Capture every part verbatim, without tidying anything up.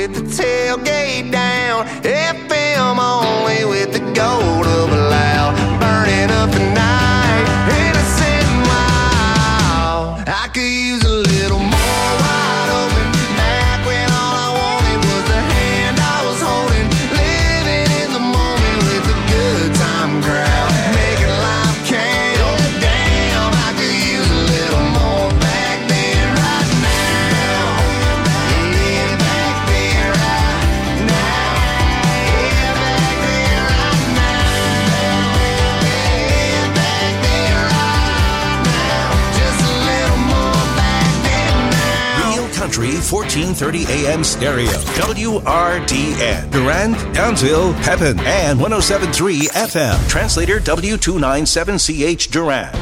with the tailgate down. F M only with the gold of a loud. Burning up the night, innocent and wild. I could use a little more wide open. Back when all I wanted was the hand I was holding. Living in the moment with a good time crowd. Making life count. Damn, I could use a little more back then, right now. Yeah, back then, right now. Yeah, back then, right now. Yeah, back then, right now. Just a little more back then now. Real Country fourteen thirty A M stereo. W R D N. Durand, Townsville, Pepin, and one oh seven point three F M. Translator W two ninety-seven C H Durand.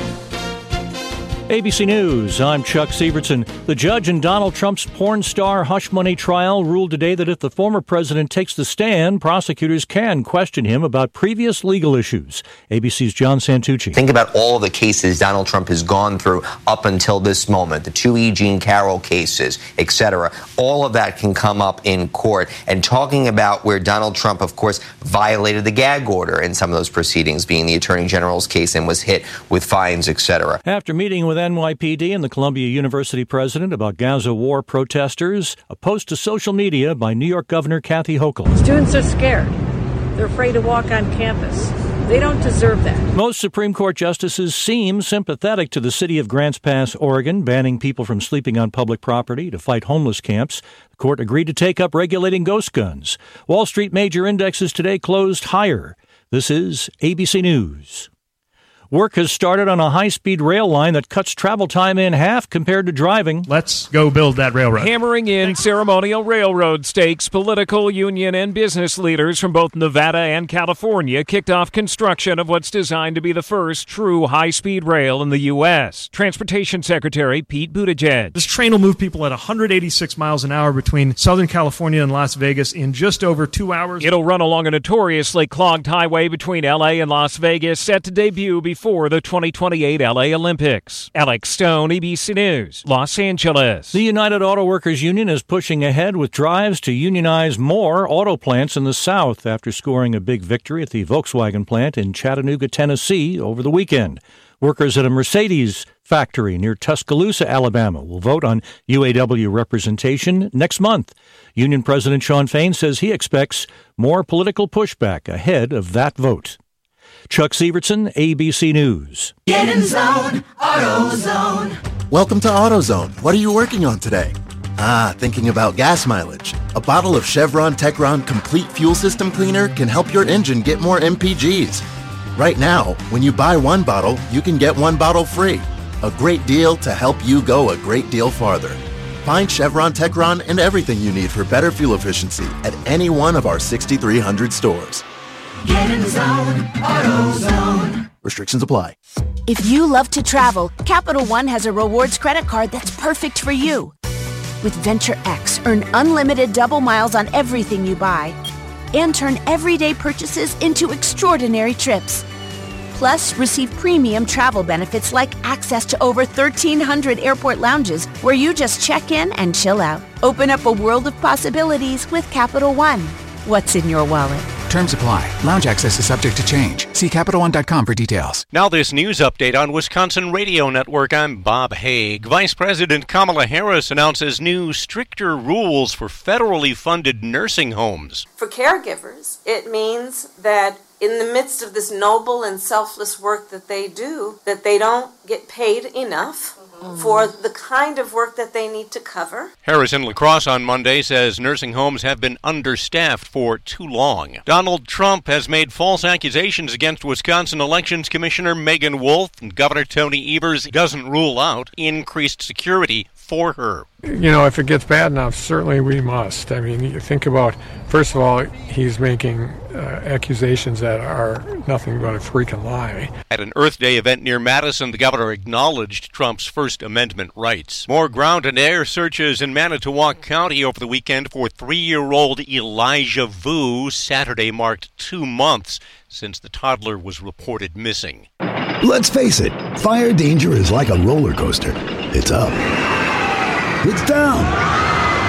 A B C News, I'm Chuck Sievertson. The judge in Donald Trump's porn star hush money trial ruled today that if the former president takes the stand, prosecutors can question him about previous legal issues. A B C's John Santucci. Think about all the cases Donald Trump has gone through up until this moment, the two E. Jean Carroll cases, et cetera. All of that can come up in court. And talking about where Donald Trump, of course, violated the gag order in some of those proceedings, being the Attorney General's case, and was hit with fines, et cetera. After meeting with N Y P D and the Columbia University president about Gaza war protesters, a post to social media by New York Governor Kathy Hochul. Students are scared. They're afraid to walk on campus. They don't deserve that. Most Supreme Court justices seem sympathetic to the city of Grants Pass, Oregon, banning people from sleeping on public property to fight homeless camps. The court agreed to take up regulating ghost guns. Wall Street major indexes today closed higher. This is A B C News. Work has started on a high-speed rail line that cuts travel time in half compared to driving. Let's go build that railroad. Hammering in ceremonial railroad stakes, political, union, and business leaders from both Nevada and California kicked off construction of what's designed to be the first true high-speed rail in the U S. Transportation Secretary Pete Buttigieg. This train will move people at one hundred eighty-six miles an hour between Southern California and Las Vegas in just over two hours. It'll run along a notoriously clogged highway between L A and Las Vegas, set to debut before for the twenty twenty-eight L A Olympics. Alex Stone, A B C News, Los Angeles. The United Auto Workers Union is pushing ahead with drives to unionize more auto plants in the South after scoring a big victory at the Volkswagen plant in Chattanooga, Tennessee over the weekend. Workers at a Mercedes factory near Tuscaloosa, Alabama, will vote on U A W representation next month. Union President Shawn Fain says he expects more political pushback ahead of that vote. Chuck Sievertson, A B C News. Get in zone, AutoZone. Welcome to AutoZone. What are you working on today? Ah, thinking about gas mileage. A bottle of Chevron Techron Complete Fuel System Cleaner can help your engine get more M P Gs. Right now, when you buy one bottle, you can get one bottle free. A great deal to help you go a great deal farther. Find Chevron Techron and everything you need for better fuel efficiency at any one of our sixty-three hundred stores. Get in zone, AutoZone. Restrictions apply. If you love to travel, Capital One has a rewards credit card that's perfect for you. With Venture X, earn unlimited double miles on everything you buy and turn everyday purchases into extraordinary trips. Plus, receive premium travel benefits like access to over thirteen hundred airport lounges where you just check in and chill out. Open up a world of possibilities with Capital One. What's in your wallet? Terms apply. Lounge access is subject to change. See Capital One dot com for details. Now this news update on Wisconsin Radio Network. I'm Bob Haig. Vice President Kamala Harris announces new, stricter rules for federally funded nursing homes. For caregivers, it means that in the midst of this noble and selfless work that they do, that they don't get paid enough for the kind of work that they need to cover. Harris in La Crosse on Monday says nursing homes have been understaffed for too long. Donald Trump has made false accusations against Wisconsin Elections Commissioner Megan Wolf, and Governor Tony Evers doesn't rule out increased security for her. You know, if it gets bad enough, certainly we must. I mean, you think about, first of all, he's making uh, accusations that are nothing but a freaking lie. At an Earth Day event near Madison, the governor acknowledged Trump's First Amendment rights. More ground and air searches in Manitowoc County over the weekend for three-year-old Elijah Vu. Saturday marked two months since the toddler was reported missing. Let's face it, fire danger is like a roller coaster. It's up. It's down.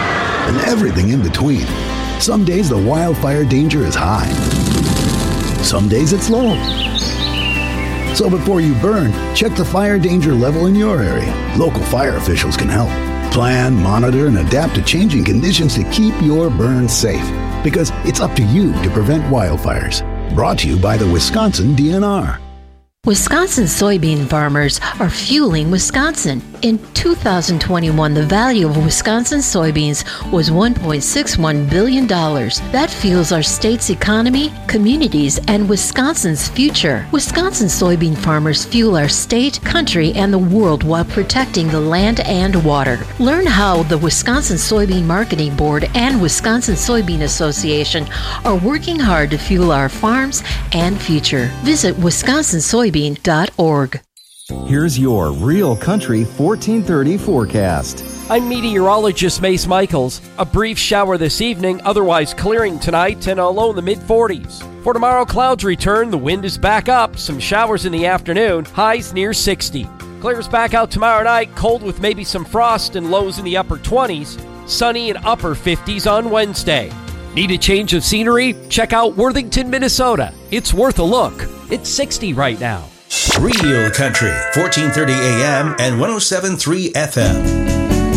and everything in between. Some days the wildfire danger is high. Some days it's low. So before you burn, check the fire danger level in your area. Local fire officials can help. Plan, monitor, and adapt to changing conditions to keep your burn safe. Because it's up to you to prevent wildfires. Brought to you by the Wisconsin D N R. Wisconsin soybean farmers are fueling Wisconsin. In two thousand twenty-one, the value of Wisconsin soybeans was one point six one billion dollars. That fuels our state's economy, communities, and Wisconsin's future. Wisconsin soybean farmers fuel our state, country, and the world while protecting the land and water. Learn how the Wisconsin Soybean Marketing Board and Wisconsin Soybean Association are working hard to fuel our farms and future. Visit wisconsin soybean dot org. Here's your Real Country fourteen thirty forecast. I'm meteorologist Mace Michaels. A brief shower this evening, otherwise clearing tonight and a low in the mid forties. For tomorrow, clouds return, the wind is back up, some showers in the afternoon, highs near sixty. Clears back out tomorrow night, cold with maybe some frost and lows in the upper twenties. Sunny and upper fifties on Wednesday. Need a change of scenery? Check out Worthington, Minnesota. It's worth a look. It's sixty right now. Real Country, fourteen thirty A M and one oh seven point three F M.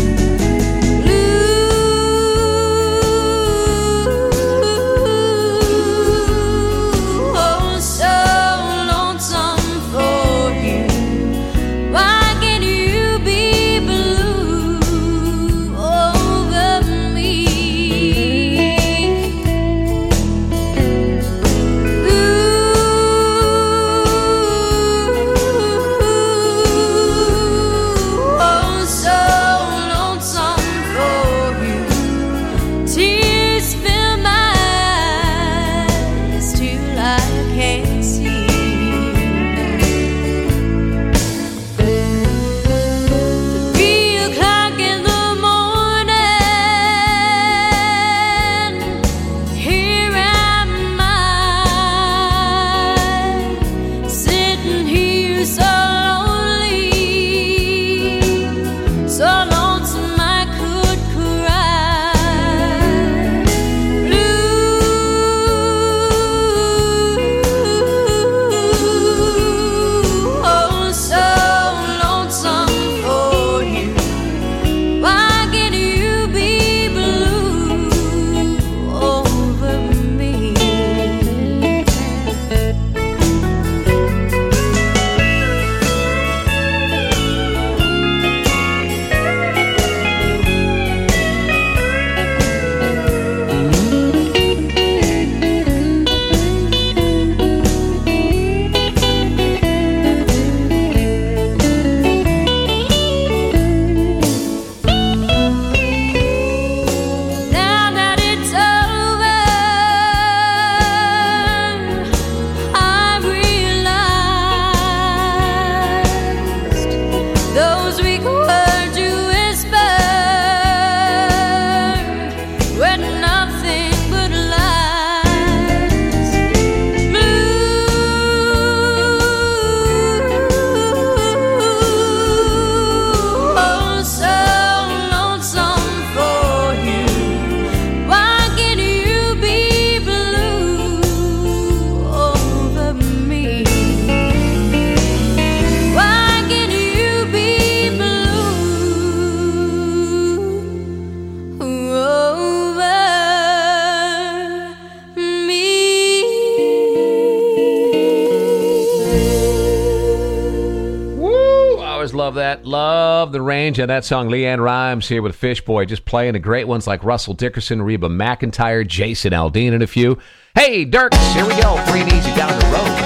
Love that. Love the range of that song. Leanne Rimes here with Fish Boy, just playing the great ones like Russell Dickerson, Reba McEntire, Jason Aldean, and a few. Hey, Dirks, here we go. Free and easy down the road.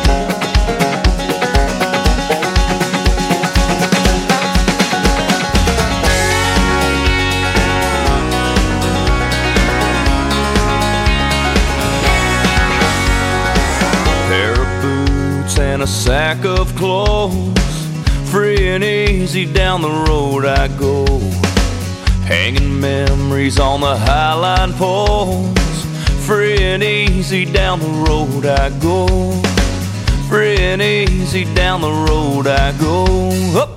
And a sack of clothes, free and easy down the road I go, hanging memories on the highline poles. Free and easy down the road I go, free and easy down the road I go. Up.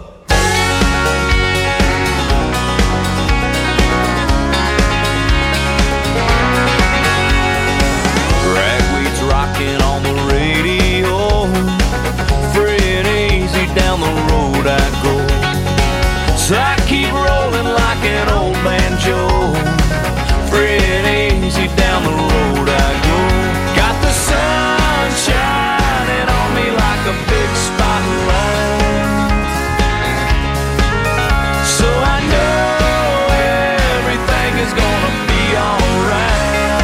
easy down the road I go. Got the sun shining on me like a big spotlight, so I know everything is gonna be alright.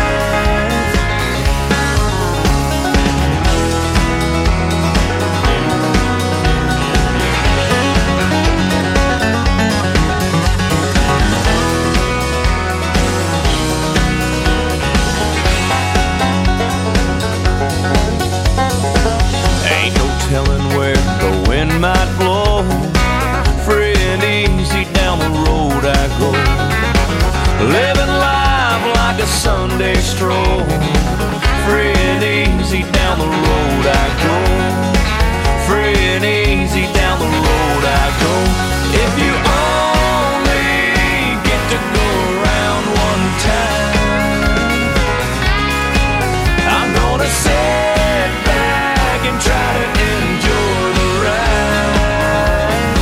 Telling where the wind might blow. Free and easy down the road I go. Living life like a Sunday stroll. Free and easy down the road I go. Free and easy down the road I go. If you only get to go around one time, I'm gonna sit back and try to enjoy the ride.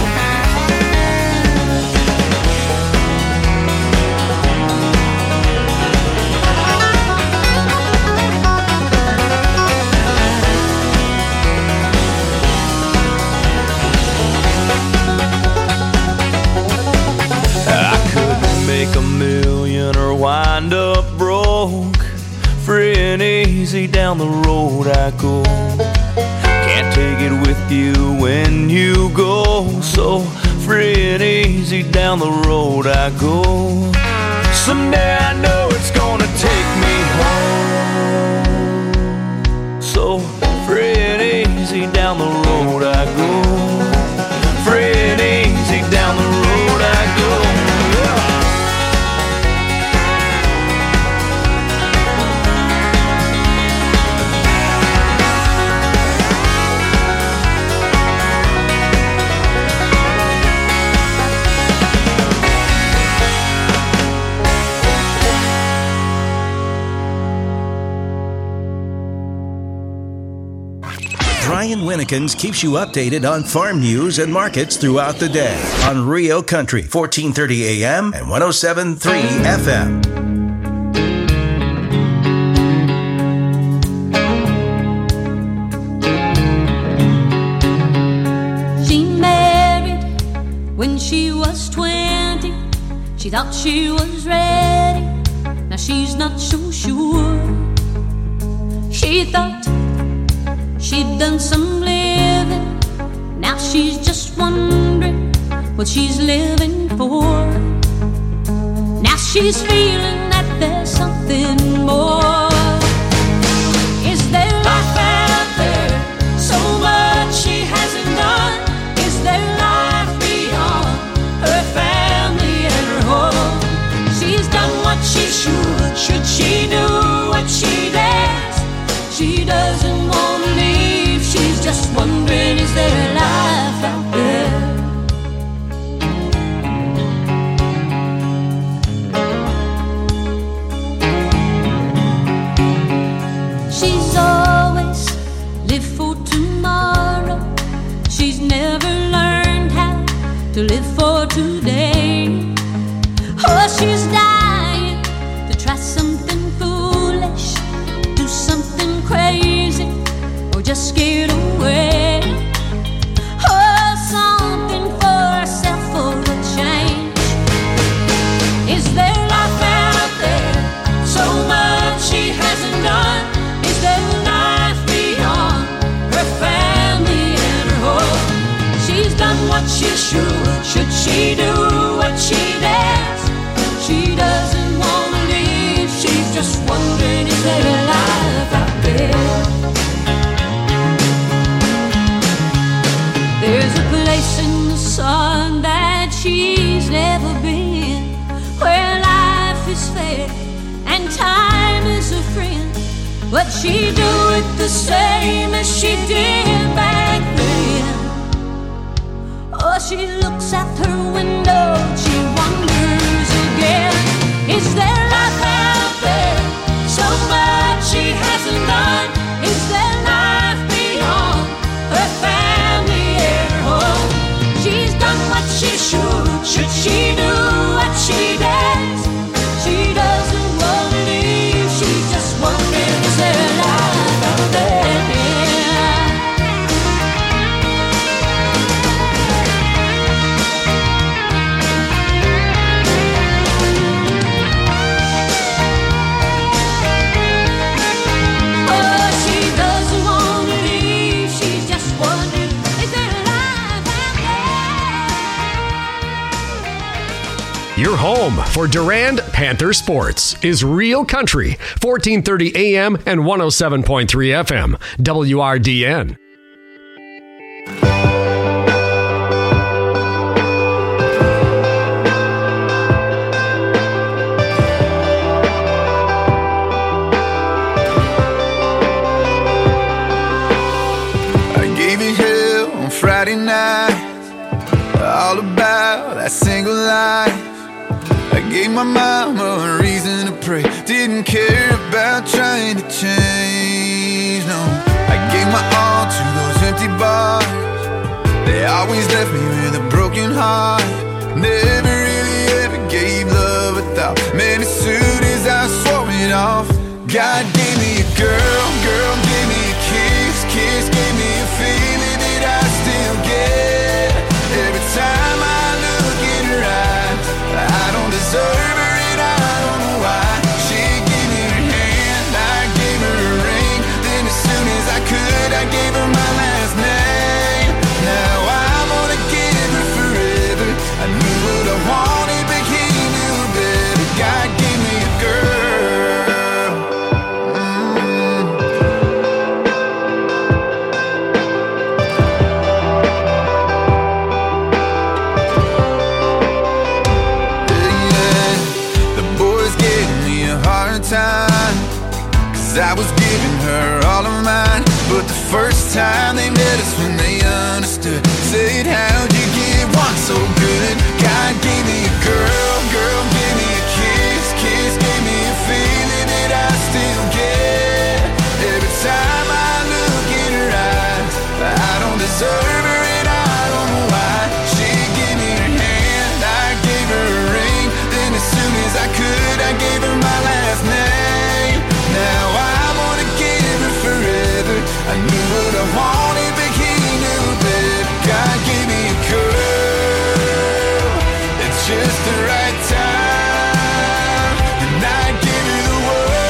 I could make a million or wind up broke. Free and easy down the road I go. Can't take it with you when you go, so free and easy down the road I go. Someday I know it's gonna take me home, so free and easy down the road I go. Free and easy down the road I go. Yeah. Brian Winnekins keeps you updated on farm news and markets throughout the day on Rio Country, fourteen thirty A M and one oh seven point three F M. She married when she was twenty. She thought she was ready. Now she's not so sure. She thought she'd done some living. Now she's just wondering what she's living for. Now she's feeling that there's something more. Is there life out there? So much she hasn't done. Is there life beyond her family and her home? She's done what she should. Should she do what she dares? She doesn't want to leave. She's just wondering, is there life out there? She's always lived for tomorrow. She's never learned how to live for today. Oh, she's dying to try something foolish, do something crazy, or just get away. Oh, something for herself for a change. Is there life out there? So much she hasn't done. Is there life beyond her family and her home? She's done what she should. Should she do what she dares? She doesn't want to leave. She's just wondering, is there life out there? There's a place in the sun that she's never been, where life is fair and time is a friend. But she do it the same as she did back then. Oh, she looks out her window, she wonders again. Is there life out there? So much she hasn't done. Is there life beyond her family and her home? She's done what she should. Should she do what she does? She doesn't want to leave. home for Durand Panther Sports is Real Country, fourteen thirty A M and one oh seven point three F M, W R D N. Friday night, all about that single life. I gave my mama a reason to pray. Didn't care about trying to change, no. I gave my all to those empty bars. They always left me with a broken heart. Never really ever gave love a thought. Man, as soon as I swore it off, God gave me a girl, girl gave me a kiss, kiss gave me a feeling that I still get. Every time I look in her eyes, I don't deserve her and I don't know why. She gave me her hand, I gave her a ring. Then as soon as I could, I gave her my last name. Now I'm gonna give her forever. I knew what I wanted, but he knew better. God gave me a girl. Time, cause I was giving her all of mine. But the first time they met us, when they understood, said, how'd you get one so good? God gave me a girl, girl gave me a kiss, kiss gave me a feeling that I still get. Every time I look in her eyes, I don't deserve her and I don't know why. She gave me her hand, I gave her a ring. Then as soon as I could, I gave her my last name. Now I'm gonna give her forever. I knew what I wanted, but he knew better. God gave me a girl at just the right time, and I give her the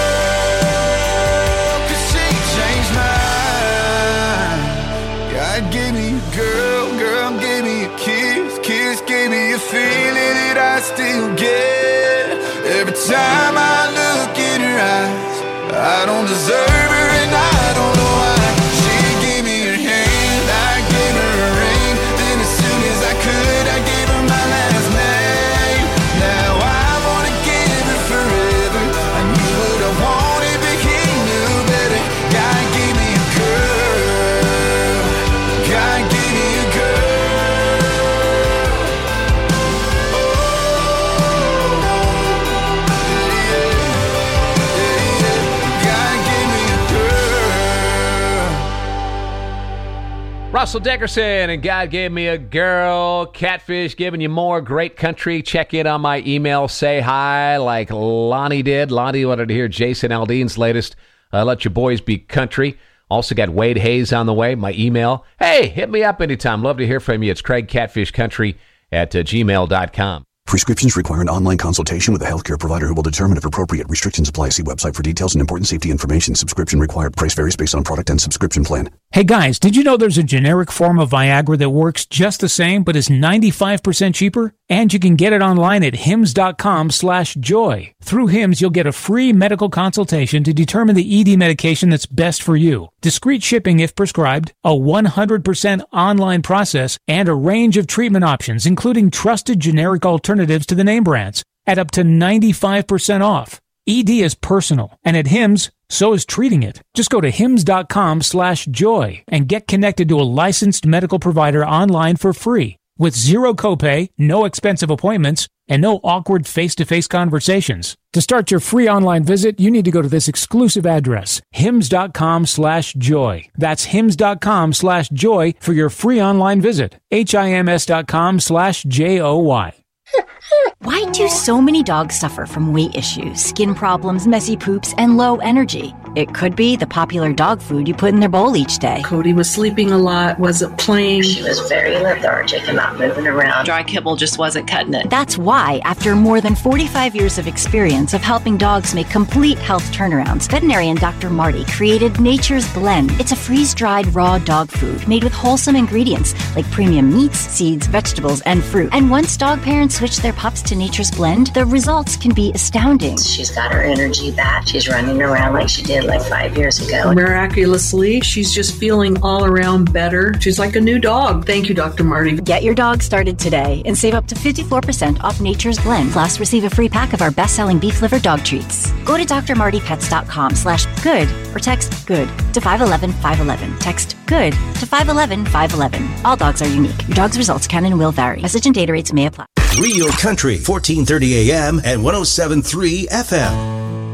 world, cause she changed mine. God gave me a girl, girl gave me a kiss, kiss gave me a feeling that I still get. Every time I look in her eyes, I don't deserve her and I don't know why. She gave me her hand, I gave her a ring. Then as soon as I could, I gave her my last name. Now I wanna give her forever. I knew what I wanted, but he knew better. God gave me a girl. God gave me a girl. Russell Dickerson and God Gave Me a Girl. Catfish giving you more great country. Check in on my email. Say hi like Lonnie did. Lonnie wanted to hear Jason Aldean's latest uh, Let Your Boys Be Country. Also got Wade Hayes on the way. My email. Hey, hit me up anytime. Love to hear from you. It's Craig Catfish Country at uh, gmail dot com. Prescriptions require an online consultation with a healthcare provider who will determine if appropriate. Restrictions apply. See website for details and important safety information. Subscription required. Price varies based on product and subscription plan. Hey guys, did you know there's a generic form of Viagra that works just the same but is ninety-five percent cheaper? And you can get it online at hims dot com slash joy. Through Hims, you'll get a free medical consultation to determine the E D medication that's best for you. Discreet shipping if prescribed, a one hundred percent online process, and a range of treatment options, including trusted generic alternatives to the name brands, at up to ninety-five percent off. E D is personal, and at Hims, so is treating it. Just go to hims dot com slash joy and get connected to a licensed medical provider online for free, with zero copay, no expensive appointments, and no awkward face-to-face conversations. To start your free online visit, you need to go to this exclusive address, hims dot com slash joy. That's hims dot com slash joy for your free online visit. H-I-M-S dot com slash J O Y. Why do so many dogs suffer from weight issues, skin problems, messy poops, and low energy? It could be the popular dog food you put in their bowl each day. Cody was sleeping a lot, wasn't playing. She was very lethargic and not moving around. Dry kibble just wasn't cutting it. That's why, after more than forty-five years of experience of helping dogs make complete health turnarounds, veterinarian Doctor Marty created Nature's Blend. It's a freeze-dried raw dog food made with wholesome ingredients like premium meats, seeds, vegetables, and fruit. And once dog parents switch their pups to Nature's Blend, the results can be astounding. She's got her energy back. She's running around like she did like five years ago. Miraculously, she's just feeling all around better. She's like a new dog. Thank you, Doctor Marty. Get your dog started today and save up to fifty-four percent off Nature's Blend. Plus, receive a free pack of our best-selling beef liver dog treats. Go to drmartypets.com slash good or text good to five one one five one one. Text good to five one one five one one. All dogs are unique. Your dog's results can and will vary. Message and data rates may apply. Real Country, fourteen thirty A M and one oh seven point three F M.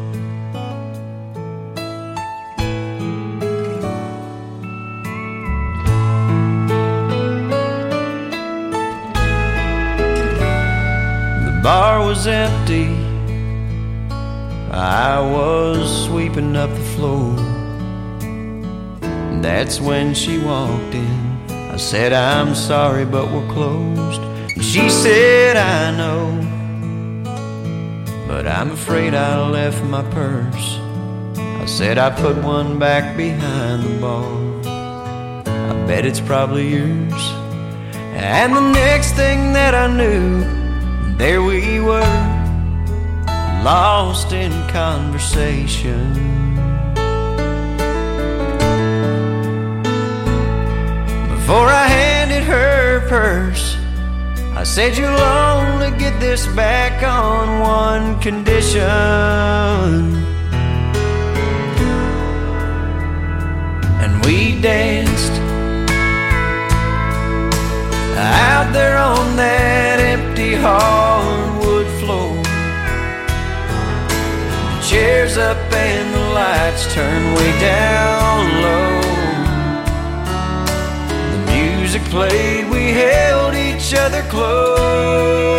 The bar was empty. I was sweeping up the floor. That's when she walked in. I said, I'm sorry, but we're closed. She said, I know, but I'm afraid I left my purse. I said, I put one back behind the bar. I bet it's probably yours. And the next thing that I knew, there we were, lost in conversation. Before I handed her purse, I said, you'll only get this back on one condition. And we danced out there on that empty hardwood floor. The chairs up and the lights turned way down low. Music played, we held each other close,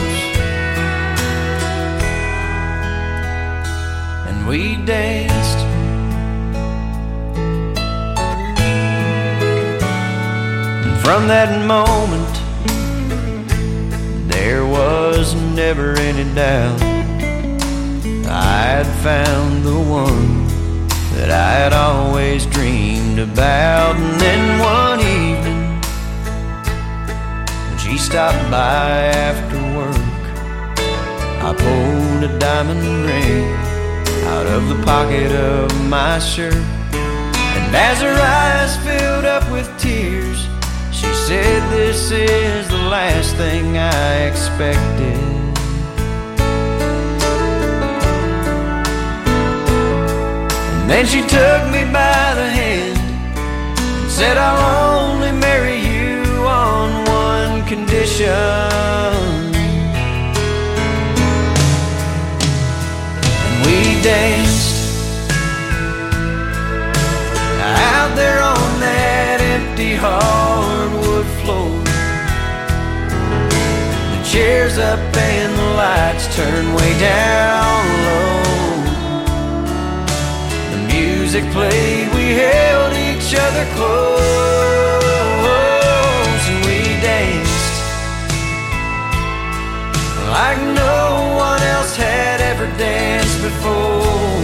and we danced. And from that moment, there was never any doubt I had found the one that I had always dreamed about. And then one evening, she stopped by after work. I pulled a diamond ring out of the pocket of my shirt, and as her eyes filled up with tears, she said, this is the last thing I expected. And then she took me by the hand and said, I'll only marry you on one condition. And we danced out there on that empty hardwood floor. The chairs up and the lights turned way down low. The music played, we held each other close. Danced like no one else had ever danced before.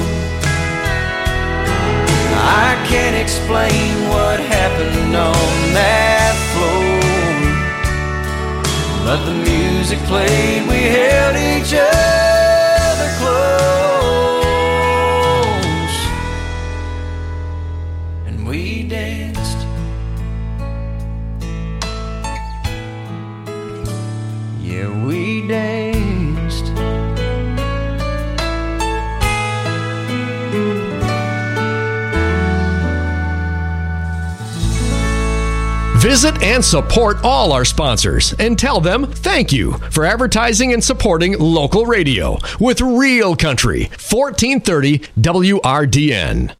I can't explain what happened on that floor, but the music played, we held each other close, and we danced. We danced. Visit and support all our sponsors and tell them thank you for advertising and supporting local radio with Real Country, fourteen thirty W R D N.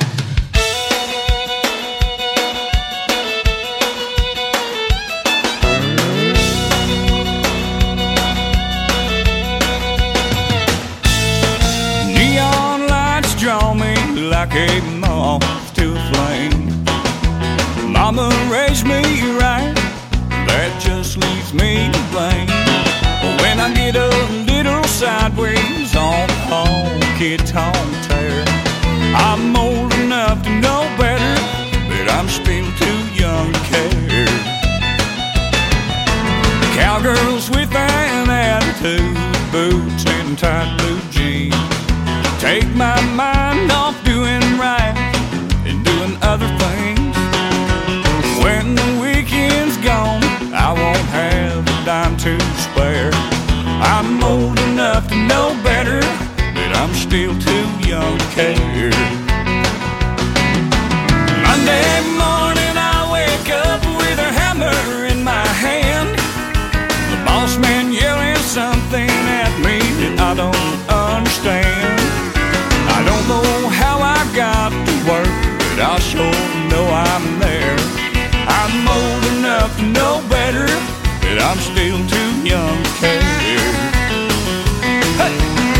Like a moth to a flame. Mama raised me right, that just leaves me to blame. When I get a little sideways on the honky-tonk tear, I'm old enough to know better, but I'm still too young to care. Cowgirls with an attitude two boots and tight blue jeans. Take my mind off doing right and doing other things. When the weekend's gone, I won't have a dime to spare. I'm old enough to know better, but I'm still too young to care. Monday morning I wake up with a hammer in my hand. The boss man yelling something at me that I don't understand. I don't know how I got to work, but I sure know I'm there. I'm old enough to know better, but I'm still too young to care. Hey!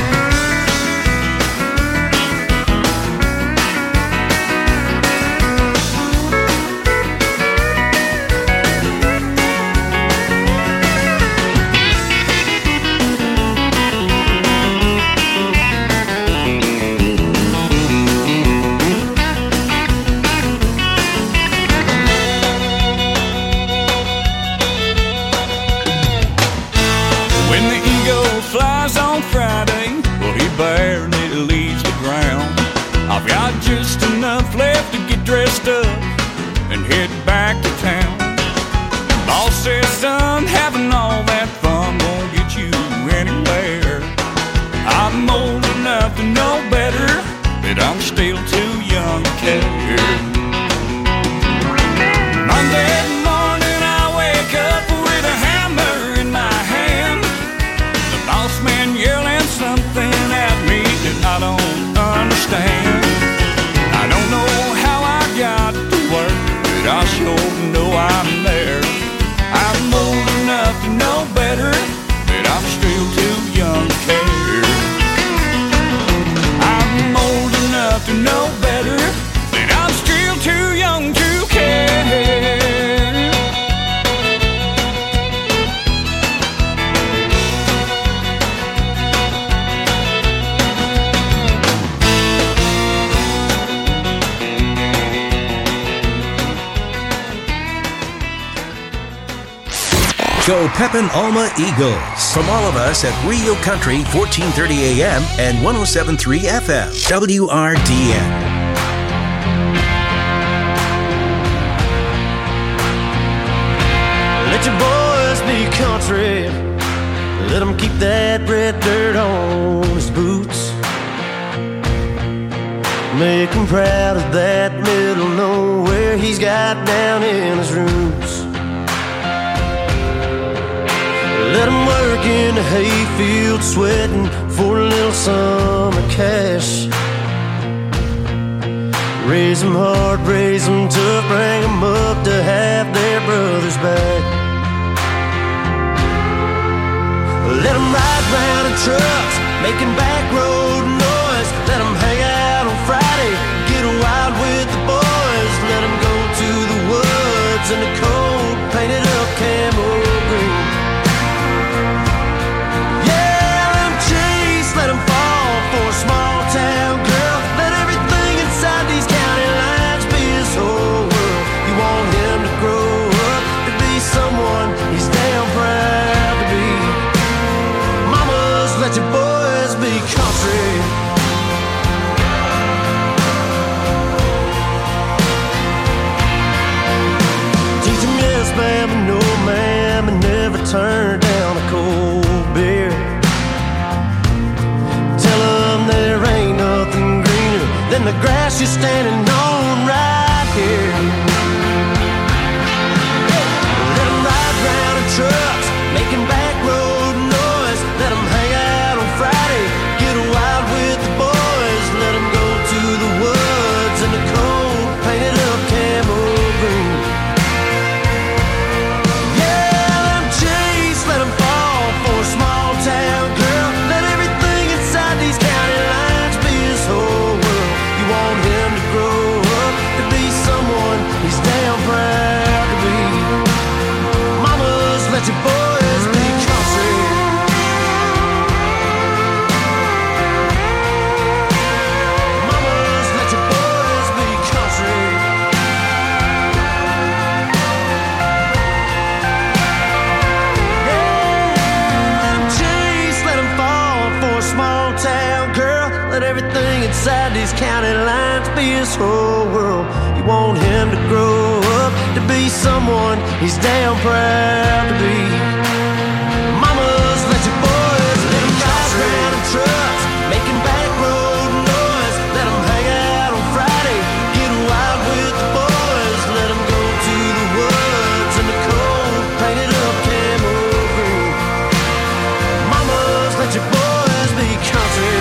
I've got just enough left to get dressed up and head back to town. Boss says, son, having all that fun won't get you anywhere. I'm old enough to know better, but I'm still too young to care. Monday morning I wake up with a hammer in my hand. The boss man yelling something at me that I don't understand. I don't know how I got to work, but I sure know I'm there. I'm old enough to know better, but I'm still too young to care. I'm old enough to know better, but I'm still too young to care. Go Pepin Alma Eagles. From all of us at Real Country, fourteen thirty A M and one oh seven point three F M, W R D N. Let your boys be country. Let them keep that red dirt on his boots. Make him proud of that middle nowhere he's got down in his roots. Let him work in the hayfield sweating for a little summer cash. Raise them hard, raise them tough, bring them up to have their brothers back. Let them ride round in trucks, making back road noise. Let them hang out on Friday, get wild with the boys. Let them go to the woods in the cold, painted up camo green. Let him fall for a small town girl. Let everything inside these county lines be his whole world. You want him to grow up to be someone he's damn proud to be. Mamas, let your boys be country. Teach him yes ma'am and no ma'am, and never turn down a cold beer. There ain't nothing greener than the grass you're standing on right here. Let them ride round in trucks, making back road noise. Let them hang out on Friday, get wild with the boys. Let them go to the woods in the cold, painted up camo green. Yeah, let them chase, let them fall for a small town girl. Let everything inside these county lines be his whole world. You want him to grow up to be someone everything inside these county lines be his whole world. You want him to grow up to be someone he's damn proud to be. Mamas, let your boys let them ride around in trucks, making back road noise. Let them hang out on Friday, get wild with the boys. Let them go to the woods in the cold, painted up camo green. Mamas, let your boys be country.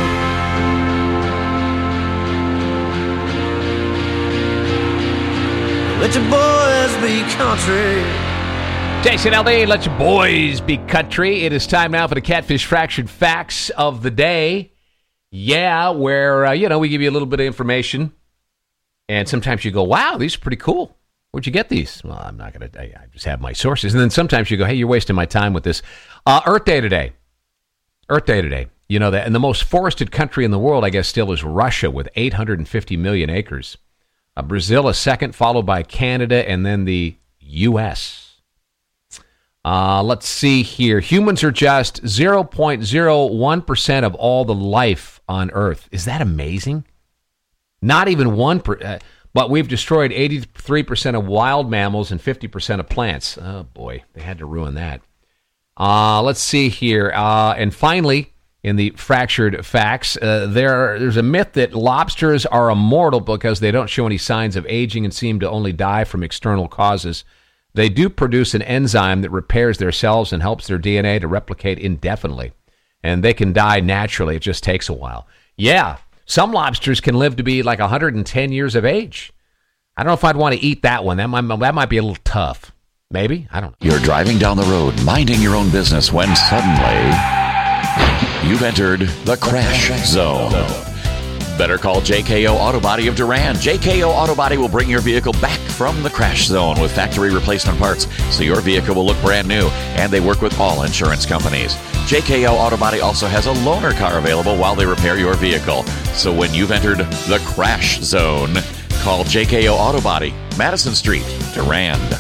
Let your boys be country. Jason Aldean, let your boys be country. It is time now for the Catfish Fractured Facts of the Day. Yeah, where, uh, you know, we give you a little bit of information, and sometimes you go, wow, these are pretty cool. Where'd you get these? Well, I'm not going to, I just have my sources. And then sometimes you go, hey, you're wasting my time with this. Uh, Earth Day today. Earth Day today. You know that, and the most forested country in the world, I guess, still is Russia with eight hundred fifty million acres. Uh, Brazil a second, followed by Canada, and then the U S Uh, let's see here. Humans are just zero point zero one percent of all the life on Earth. Is that amazing? Not even one percent. Uh, but we've destroyed eighty-three percent of wild mammals and fifty percent of plants. Oh, boy. They had to ruin that. Uh, let's see here. Uh, and finally, in the fractured facts, uh, there there's a myth that lobsters are immortal because they don't show any signs of aging and seem to only die from external causes. They do produce an enzyme that repairs their cells and helps their D N A to replicate indefinitely. And they can die naturally. It just takes a while. Yeah, some lobsters can live to be like one hundred ten years of age. I don't know if I'd want to eat that one. That might, that might be a little tough. Maybe? I don't know. You're driving down the road, minding your own business, when suddenly you've entered the crash zone. Better call J K O Auto Body of Durand. J K O Auto Body will bring your vehicle back from the crash zone with factory replacement parts, so your vehicle will look brand new, and they work with all insurance companies. J K O Auto Body also has a loaner car available while they repair your vehicle. So when you've entered the crash zone, call J K O Auto Body, Madison Street, Durand.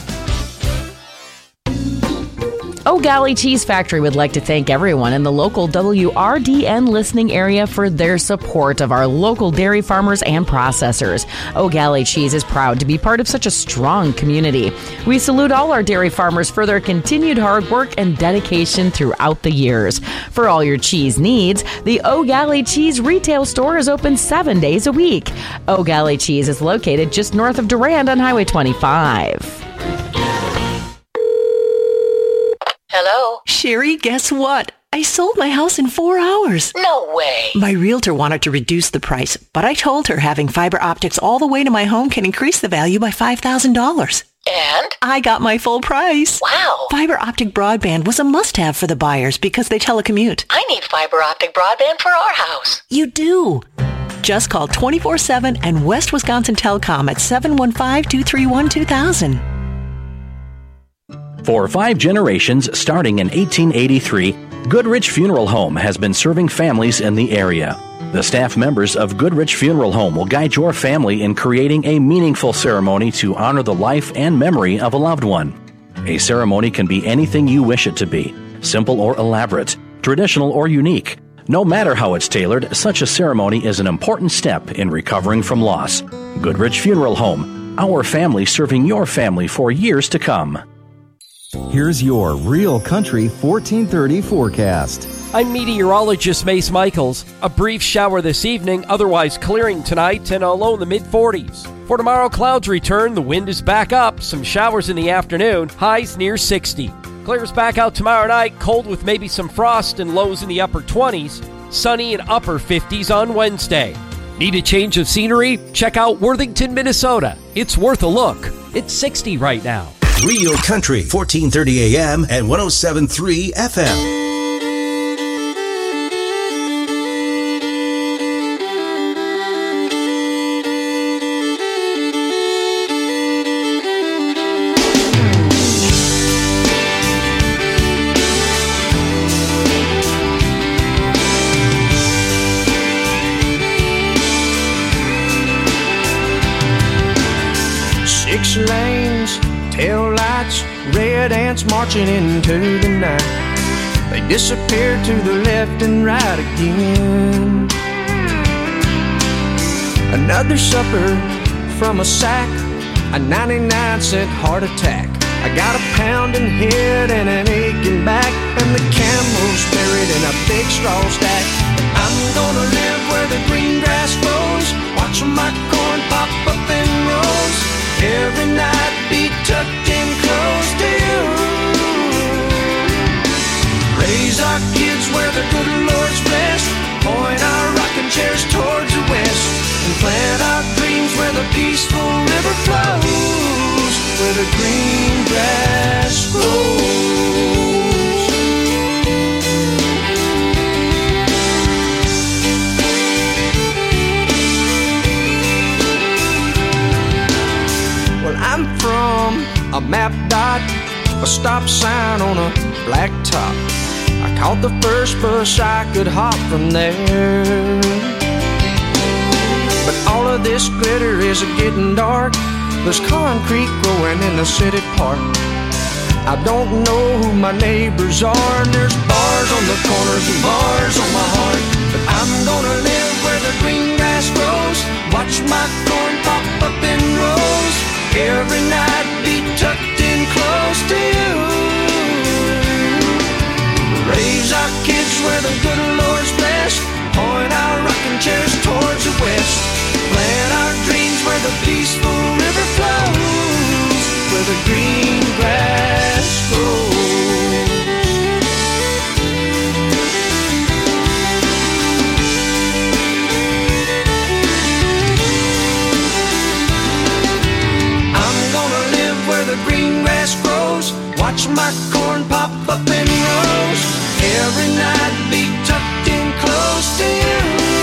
O'Galley Cheese Factory would like to thank everyone in the local W R D N listening area for their support of our local dairy farmers and processors. O'Galley Cheese is proud to be part of such a strong community. We salute all our dairy farmers for their continued hard work and dedication throughout the years. For all your cheese needs, the O'Galley Cheese retail store is open seven days a week. O'Galley Cheese is located just north of Durand on Highway twenty-five. Hello? Sherry, guess what? I sold my house in four hours. No way. My realtor wanted to reduce the price, but I told her having fiber optics all the way to my home can increase the value by five thousand dollars. And? I got my full price. Wow. Fiber optic broadband was a must-have for the buyers because they telecommute. I need fiber optic broadband for our house. You do. Just call twenty-four seven and West Wisconsin Telecom at seven one five, two three one, two thousand. For five generations, starting in eighteen eighty-three, Goodrich Funeral Home has been serving families in the area. The staff members of Goodrich Funeral Home will guide your family in creating a meaningful ceremony to honor the life and memory of a loved one. A ceremony can be anything you wish it to be, simple or elaborate, traditional or unique. No matter how it's tailored, such a ceremony is an important step in recovering from loss. Goodrich Funeral Home, our family serving your family for years to come. Here's your Real Country fourteen thirty forecast. I'm meteorologist Mace Michaels. A brief shower this evening, otherwise clearing tonight and a low in the mid forties. For tomorrow, clouds return, the wind is back up, some showers in the afternoon, highs near sixty. Clears back out tomorrow night, cold with maybe some frost and lows in the upper twenties. Sunny and upper fifties on Wednesday. Need a change of scenery? Check out Worthington, Minnesota. It's worth a look. It's sixty right now. Real Country, fourteen thirty A M and one oh seven point three F M. Six lanes, tail lights, red ants marching into the night. They disappear to the left and right again. Another supper from a sack, a ninety-nine cent heart attack. I got a pounding head and an aching back, and the camel's buried in a big straw stack. I'm gonna live where the green grass grows, watching my corn pop up in rows. Every night be tucked in close to you. Raise our kids where the good Lord's blessed, point our rocking chairs towards the west, and plant our dreams where the peaceful river flows, where the green grass grows. Well, I'm from a map dot, a stop sign on a black top. I caught the first bus I could hop from there. But all of this glitter is getting dark. There's concrete growing in the city park. I don't know who my neighbors are, and there's bars on the corners and bars on my heart. But I'm gonna live where the green grass grows, watch my corn pop up in rows. Every night be tucked in close to you. Raise our kids where the good Lord's blessed, point our rocking chairs towards the west, plant our dreams where the peaceful river flows, where the green grass grows. I'm gonna live where the green grass grows, watch my corn pop up in rows. Every night be tucked in close to you.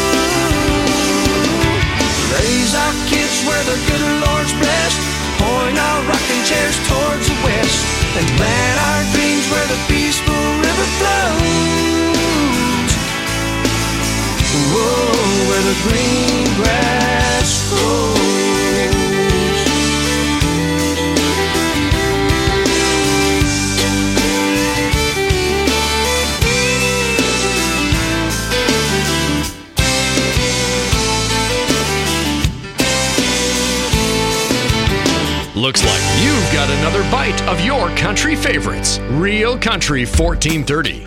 Raise our kids where the good Lord's blessed, point our rocking chairs towards the west, and plant our dreams where the peaceful river flows. Whoa, where the green grass grows. Looks like you've got another bite of your country favorites. Real Country fourteen thirty.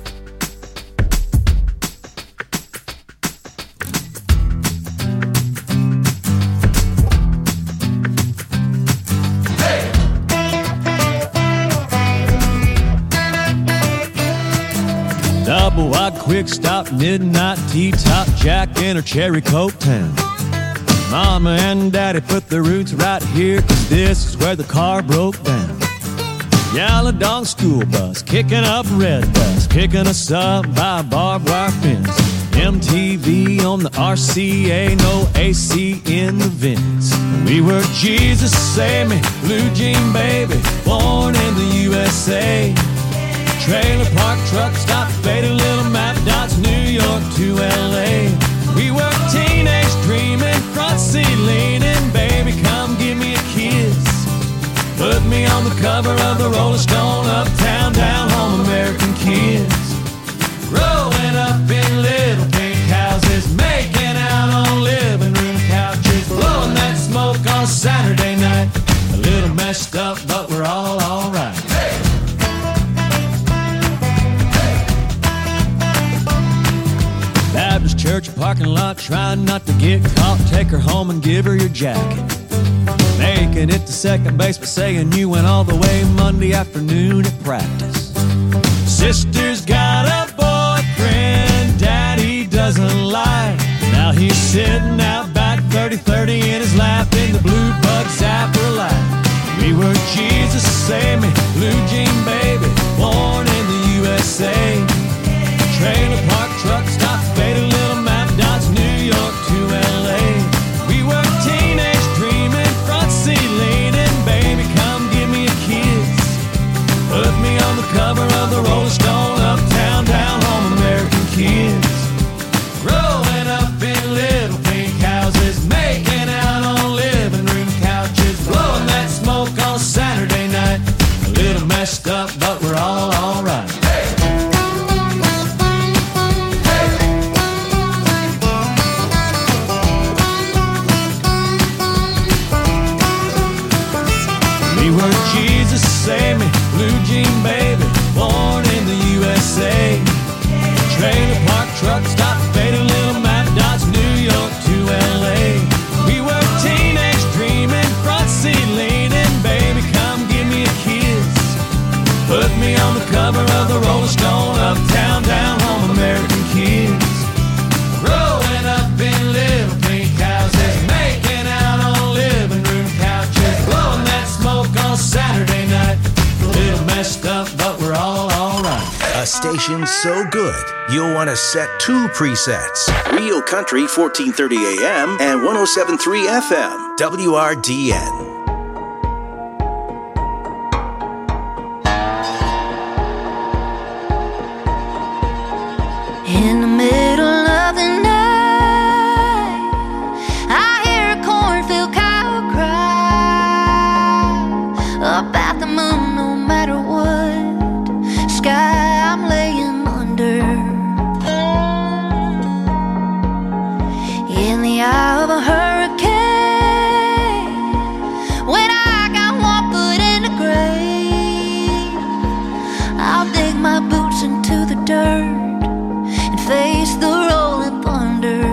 Double wide quick stop, midnight T-top, Jack in her cherry coke town. Mama and Daddy put their roots right here, 'cause this is where the car broke down. Yellow dog school bus, kicking up red dust, picking us up by a barbed wire fence. M T V on the R C A, no A C in the vents. We were Jesus Save Me, Blue Jean Baby, born in the U S A. Trailer park truck stop, faded little map dots, New York to L A. We were teenage dreaming, front seat leaning, baby come give me a kiss. Put me on the cover of the Rolling Stone, uptown, down home, American kids. Growing up in little pink houses, making out on living room couches, blowing that smoke on Saturday night. A little messed up, but we're all alright. Hey! Baptist church parking lot, trying not to get caught. Take her home and give her your jacket. Making it to second base, but saying you went all the way Monday afternoon at practice. Sister's got a boyfriend Daddy doesn't like. Now he's sitting out back, thirty thirty in his lap, in the blue bug zapper light. We were Jesus Save Me, Blue Jean Baby, born in the U S A. Trailer park truck stop, faded little map dots, New York to L A. We were teenage dreaming, front seat leaning, baby come give me a kiss. Put me on the cover of the Rolling Stone, uptown, down home, American kids. Growing up in little pink save me. Blue jean baby, born in the U S A. Trailer park truck stop, fading little map dots, New York to L A. We were teenage dreaming, front seat leaning, baby, come give me a kiss. Put me on the cover of the Rolling Stone, uptown, down home, American kids. Growing up in little pink houses, making out on living room couches, blowing that smoke on Saturday night. A little messed up, but we're all alright. A station so good, you'll want to set two presets. Real Country, fourteen thirty A M and one oh seven point three F M, W R D N. In the middle of the night, I hear a cornfield cow cry about the moon, no matter what sky I'm laying under. In the eye of a hurricane, when I got one foot in the grave, I'll dig my boots into the dirt, face the rolling thunder.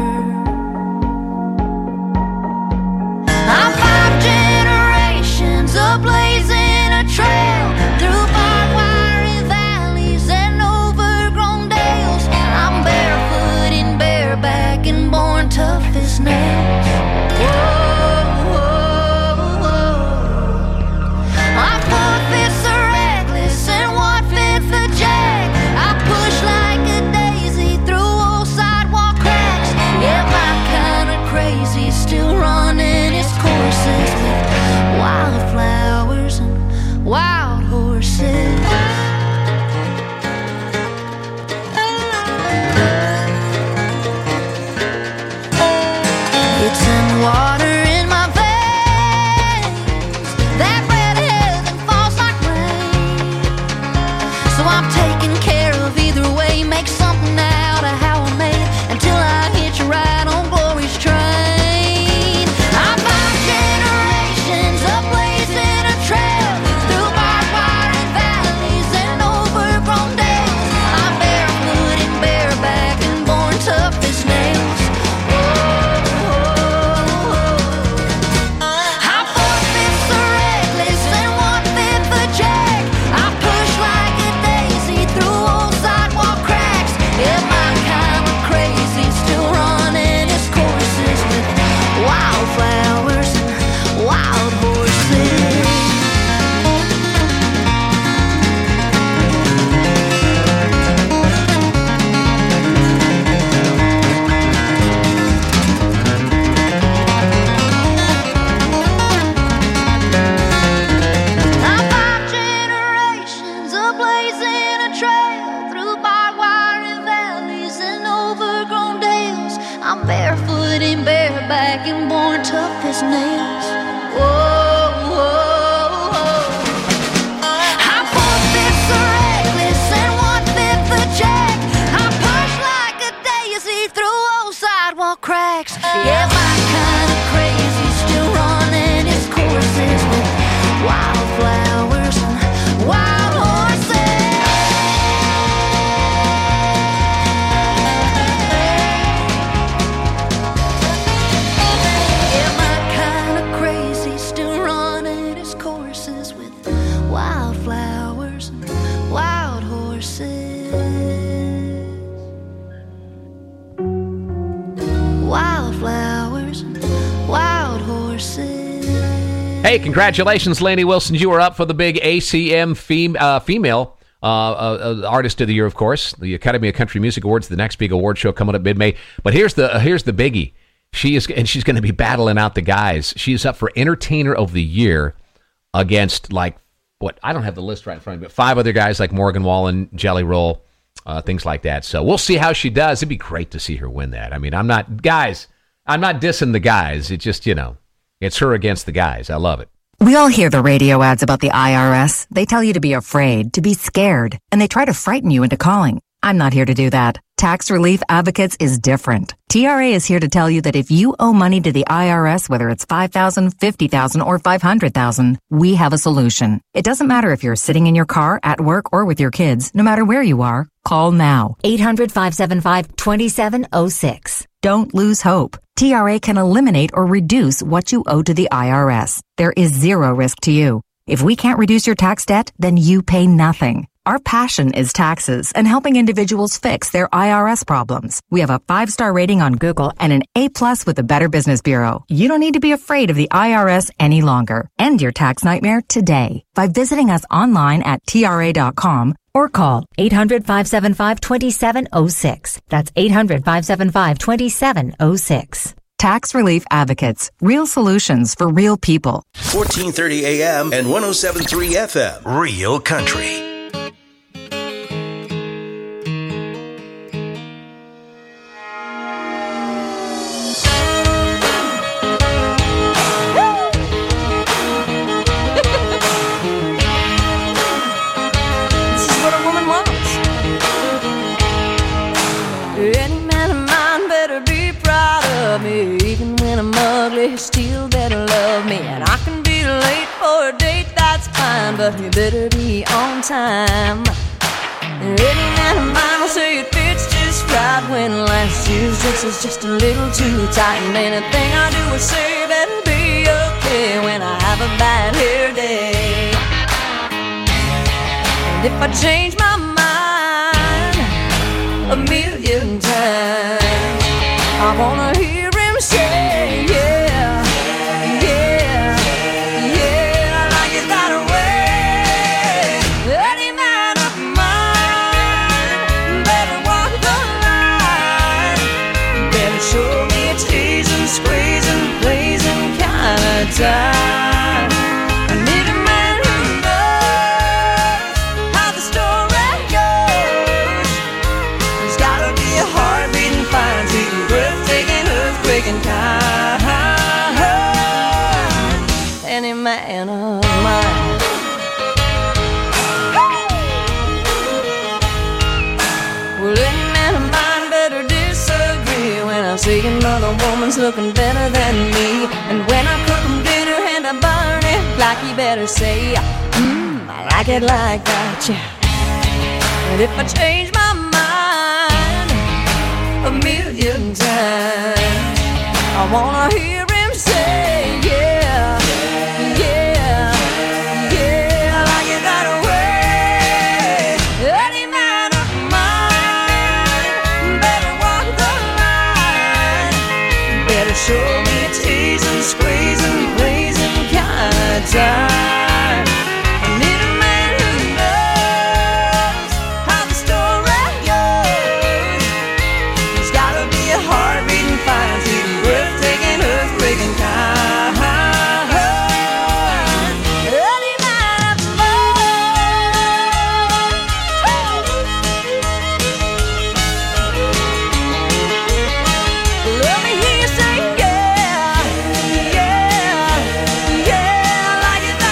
I'm five generations ablazing a trail through barbed wire valleys and overgrown dales. I'm barefoot and bareback and born tough as nails. Whoa, whoa, whoa. I'm four-fifths are reckless and one-fifth a jack. I push like a yeah, my kind of crazy, still running its courses with wildflowers and wild horses. It's in the water in my veins, that red heaven falls like rain. So I'm taking care of either way, make something out of how I made until I ride on glory's train. I'm five generations ablazing a trail through barbed wire and valleys and overgrown dales. I'm barefoot and bareback and born tough as nails. Whoa, whoa, whoa. I'm four-fifths a reckless and one-fifth a jack. I push like a daisy through old sidewalk cracks. Yeah, my kind of crazy, still running its courses with wildflowers and wild horses. I'm five generations ablazing a trail through barbed wire and valleys and overgrown dales. I'm barefoot and bareback and born tough as nails. Whoa, whoa, whoa. I'm four-fifths a reckless and one-fifth a jack. I push like a daisy through old sidewalk cracks. Yeah, my kind of crazy, still running its courses with wildflowers and wild horses. Yeah, my kind of crazy, still running its courses with wildflowers and wild horses. Wildflowers and wild horses. Hey, congratulations, Lainey Wilson. You are up for the big A C M fem- uh, female uh, uh, artist of the year, of course. The Academy of Country Music Awards, the next big award show coming up mid-May. But here's the uh, here's the biggie. She is, and she's going to be battling out the guys. She's up for Entertainer of the Year against, like, what, I don't have the list right in front of me, but five other guys like Morgan Wallen, Jelly Roll, uh, things like that. So we'll see how she does. It'd be great to see her win that. I mean, I'm not, guys, I'm not dissing the guys. It just, you know, it's her against the guys. I love it. We all hear the radio ads about the I R S. They tell you to be afraid, to be scared, and they try to frighten you into calling. I'm not here to do that. Tax Relief Advocates is different. T R A is here to tell you that if you owe money to the I R S, whether it's five thousand dollars, fifty thousand dollars, or five hundred thousand dollars, we have a solution. It doesn't matter if you're sitting in your car, at work, or with your kids. No matter where you are, call now. eight hundred, five seven five, two seven zero six. Don't lose hope. T R A can eliminate or reduce what you owe to the I R S. There is zero risk to you. If we can't reduce your tax debt, then you pay nothing. Our passion is taxes and helping individuals fix their I R S problems. We have a five-star rating on Google and an A-plus with the Better Business Bureau. You don't need to be afraid of the I R S any longer. End your tax nightmare today by visiting us online at T R A dot com or call eight hundred, five seven five, two seven zero six. That's eight hundred, five seven five, two seven zero six. Tax Relief Advocates. Real solutions for real people. fourteen thirty A M and one oh seven point three F M. Real Country. Even when I'm ugly, you still better love me. And I can be late for a date, that's fine, but you better be on time. And any man of mine will say it fits just right when last year's dress is just a little too tight. And anything I do or say better be okay when I have a bad hair day. And if I change my mind a million times, I wanna hear him say, yeah, yeah, yeah, like it's not a way. Any man of mine better walk the line, better show me a teasing, squeezing, blazing kind of time. I need a man who knows how the story goes. There's gotta be a heart-beating fine to you, breathtaking, earthquaking kind. Any man of mine. Well, any man of mine better disagree when I see another woman's looking better than me. And when I cook him dinner and I burn it, like he better say, mmm, I like it like that, yeah. And if I change my mind a million times, I wanna hear him say, yeah, yeah, yeah, like it that way. Any man of mine better walk the line, better show me a teasing, squeezing, blazing kind of time. I need a man who knows how the story goes. There's gotta be a heart-beating fine to you, breathtaking, earthquaking kind. Any man of mine. Let me hear you say, yeah, yeah, yeah, like it that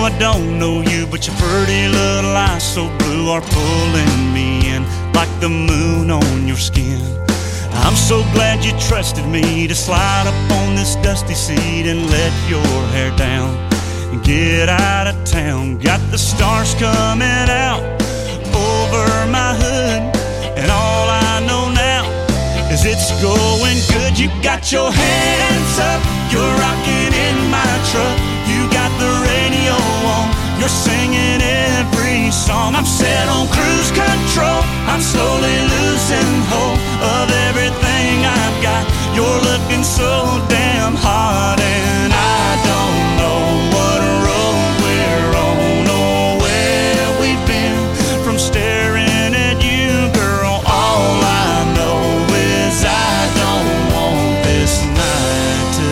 I don't know you, but your pretty little eyes so blue are pulling me in like the moon on your skin. I'm so glad you trusted me to slide up on this dusty seat and let your hair down and get out of town. Got the stars coming out over my hood, and all I know now is it's going good. You got your hands up, you're rocking in my truck. You got the radio on, you're singing every song. I'm set on cruise control, I'm slowly losing hold of everything I've got. You're looking so damn hot, and I don't know what road we're on or where we've been from staring at you, girl. All I know is I don't want this night to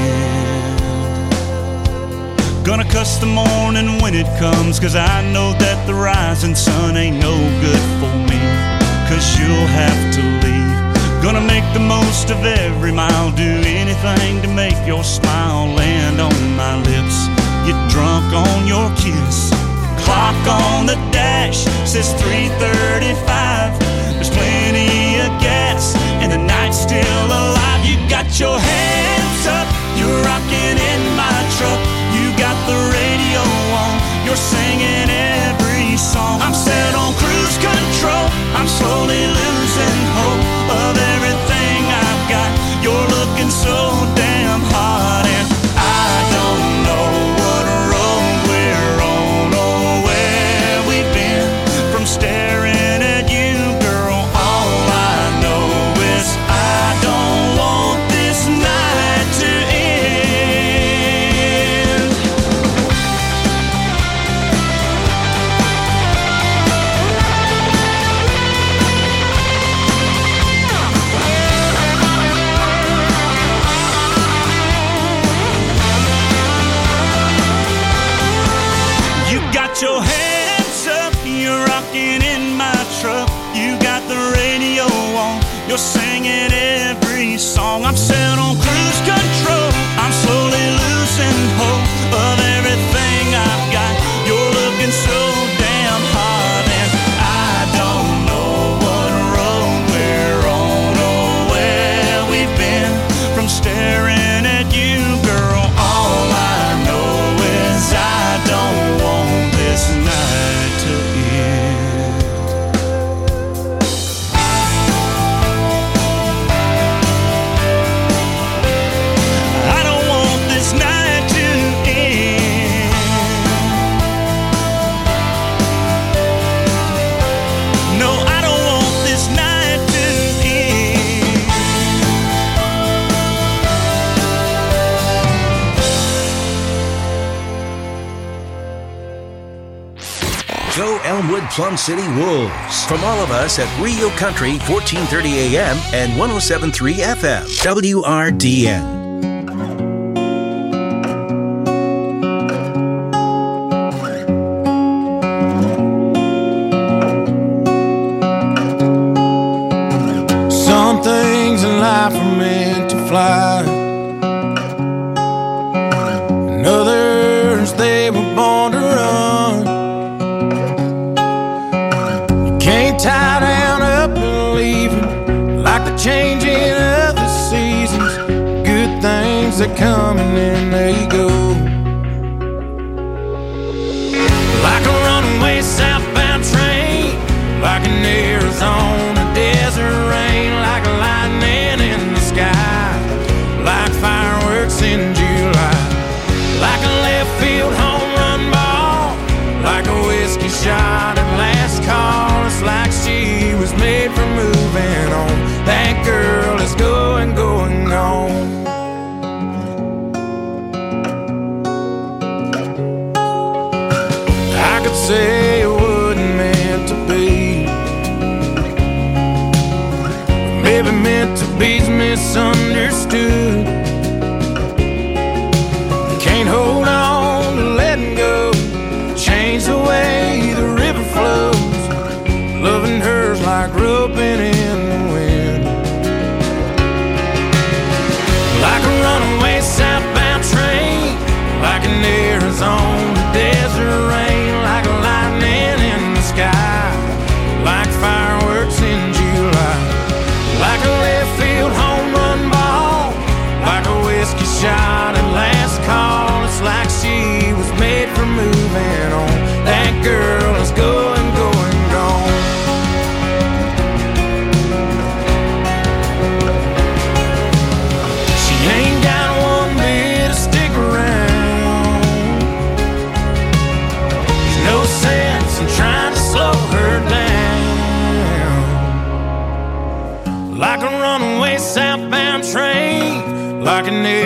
end. Gonna cuss the morning when it comes, cause I know that the rising sun ain't no good for me, cause you'll have to leave. Gonna make the most of every mile, do anything to make your smile land on my lips, get drunk on your kiss. Clock on the dash says three thirty-five. There's plenty of gas and the night's still alive. You got your hands up, you're rocking in my truck. You got the radio on, you're singing every song. I'm set on cruise control, I'm slowly losing hope of everything I've got. You're looking so damn hot, and I don't know what road we're on or where we've been from staring at you, girl. All I know is I don't want this night to end. You got your hands up, you're rocking in my truck. You got the radio on, you're singing every song. I'm set on cruise control, I'm slowly losing hope of everything I've got. You're looking so damn hot, and I don't know what road we're on or where we've been from staring at you, girl. All I know is I don't want this night to end. I don't want this night to end. No, I don't want this night to end. Go Elmwood Plum City Wolves. From all of us at Rio Country, fourteen thirty A M and one oh seven point three F M, W R D N. Some things in life are meant to fly, and others they were born to run. You can't tie down up and leave it, like the changing of the seasons. Good things that come and then they go, like a runaway southbound train, like an Arizona desert rain, like lightning in the sky, like fireworks in July, like a left field home run ball, like a whiskey shot at last call. It's like she was made for moving on. That girl is going, going on. I could say it wasn't meant to be, maybe meant to be's misunderstood. Can't hold on to letting go, change the way the river flows. Loving her's like roping in the wind, like a runaway southbound train, like an Arizona desert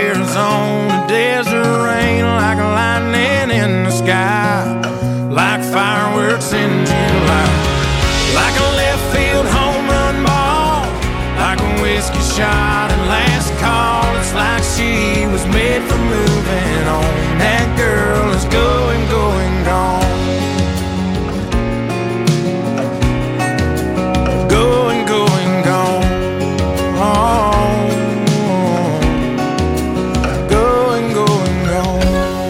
Arizona desert rain, like lightning in the sky, like fireworks in July, like a left field home run ball, like a whiskey shot and last call. It's like she was made for moving on. That girl is going, going, gone. Going, going, gone. Going, going, gone.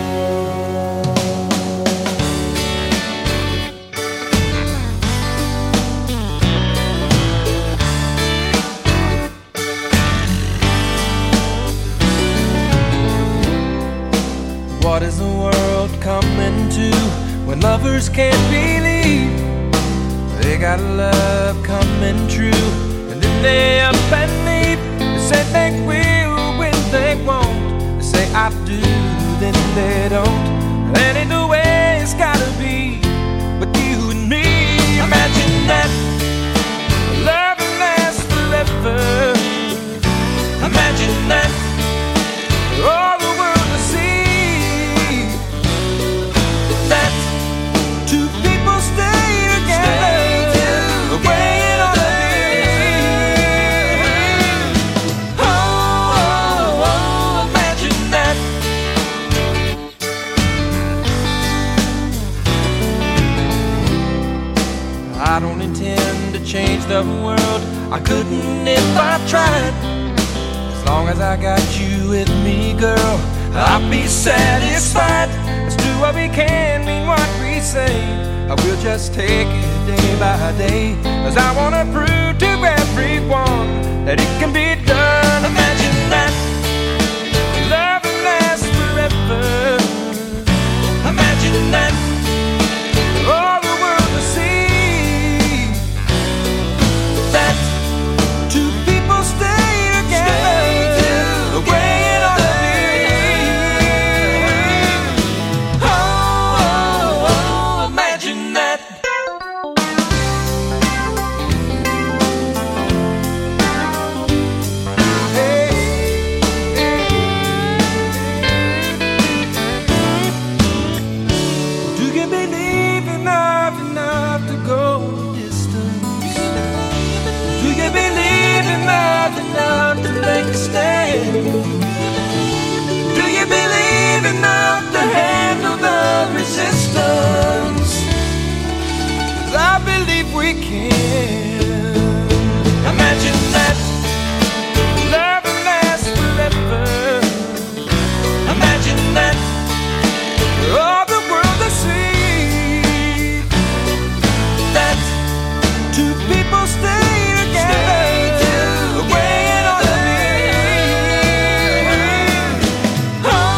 What is the world coming to when lovers can't believe they got love coming true? And then they up and leave. They say they will when they won't. They say I do, then they don't. That ain't the way it's gotta be with you and me. Imagine that love will last forever. Imagine that all the world to see, that two people stay together, the way it ought to be. Oh, oh, oh, imagine that. I don't intend to change the world. I couldn't if I tried. As long as I got you with me, girl, I'll be satisfied. Let's do what we can, mean what we say. I will just take it day by day, 'cause I wanna prove to everyone that it can be done. Imagine that love will last forever. Imagine that all the world to see, that two people stay together, the way it ought to be. Oh, oh, oh, imagine that. Hey, hey. Do you believe enough, enough to go the distance? Do you believe enough, enough to make a stand? Do you believe enough to handle the resistance? 'Cause I believe we can. Imagine that love will last forever. Imagine that all the world to see, that two people